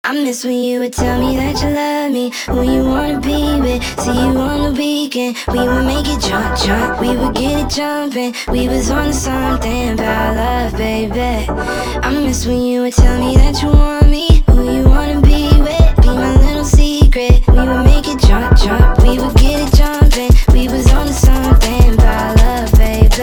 I miss when you would tell me that you love me, who you wanna be with. See you on the weekend, we would make it jump, jump. We would get it jumping, we was on something about love, baby. I miss when you would tell me that you want me, who you wanna be with. Be my little secret, we would make it jump, jump. We would get it jumping, we was on something about love, baby.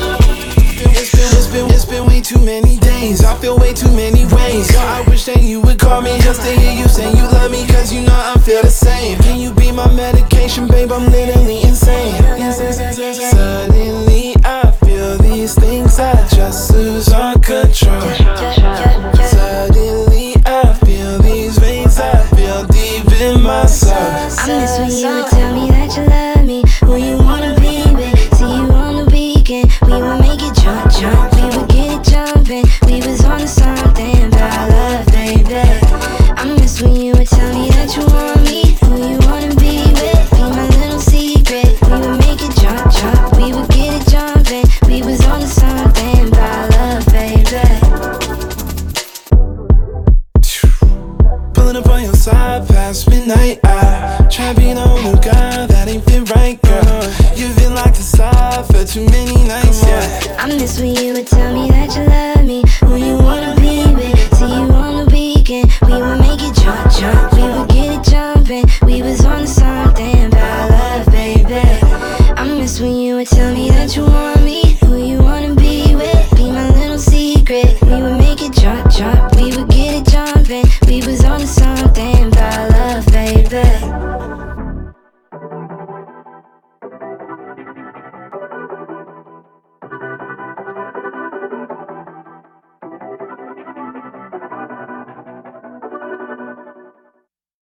It's been way too many days, I feel way too many ways. Girl, I wish that you would call me just to hear you say you love me, cause you know I feel the same. Can you be my medication, babe? I'm literally insane. Suddenly I feel these things I just lose all control. Suddenly I feel these veins, I feel deep in my soul. I miss when you would tell me that you love me, who you wanna be with. See you on the weekend, we would make it jump, jump. We would get it jumping, we was on something about love, baby. I miss when you would tell me that you want me, who you wanna be with. Be my little secret, we would make it jump, jump. We would get it jumping, we was on something about love, baby. Pulling up on your side past midnight, I try being